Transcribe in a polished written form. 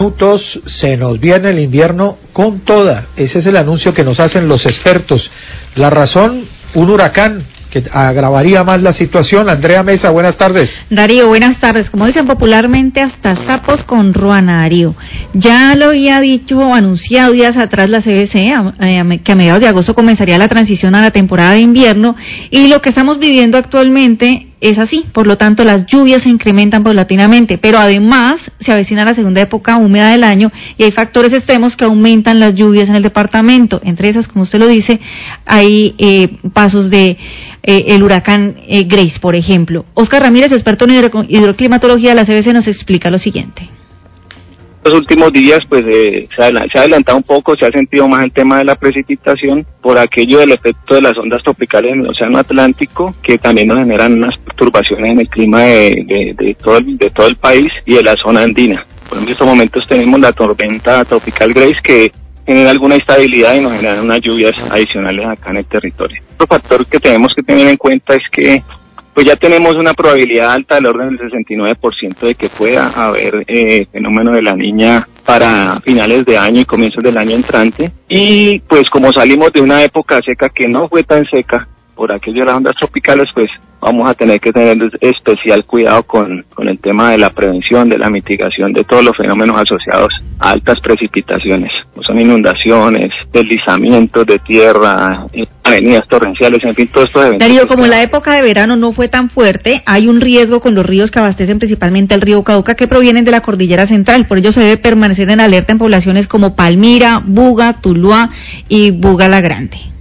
Minutos, se nos viene el invierno con toda. Ese es el anuncio que nos hacen los expertos. La razón, un huracán que agravaría más la situación. Andrea Mesa, buenas tardes. Darío, buenas tardes. Como dicen popularmente, hasta sapos con ruana, Darío. Ya lo había dicho o anunciado días atrás la CBC, que a mediados de agosto comenzaría la transición a la temporada de invierno, y lo que estamos viviendo actualmente es así. Por lo tanto, las lluvias se incrementan paulatinamente, pero además se avecina la segunda época húmeda del año y hay factores extremos que aumentan las lluvias en el departamento. Entre esas, como usted lo dice, hay pasos de el huracán Grace, por ejemplo. Oscar Ramírez, experto en hidroclimatología de la CBC, nos explica lo siguiente. Los últimos días pues se ha adelantado un poco, se ha sentido más el tema de la precipitación por aquello del efecto de las ondas tropicales en el Océano Atlántico, que también nos generan unas perturbaciones en el clima de todo el país y de la zona andina. Por ejemplo, en estos momentos tenemos la tormenta tropical Grace, que genera alguna estabilidad y nos genera unas lluvias adicionales acá en el territorio. Otro factor que tenemos que tener en cuenta es que pues ya tenemos una probabilidad alta del orden del 69% de que pueda haber fenómeno de la Niña para finales de año y comienzos del año entrante. Y pues como salimos de una época seca que no fue tan seca por aquello de las ondas tropicales, pues vamos a tener que tener especial cuidado con el tema de la prevención, de la mitigación de todos los fenómenos asociados a altas precipitaciones. Son inundaciones, deslizamientos de tierra, avenidas torrenciales, en fin, todos estos eventos. Darío, como la época de verano no fue tan fuerte, hay un riesgo con los ríos que abastecen principalmente el río Cauca, que provienen de la cordillera central. Por ello se debe permanecer en alerta en poblaciones como Palmira, Buga, Tuluá y Buga la Grande.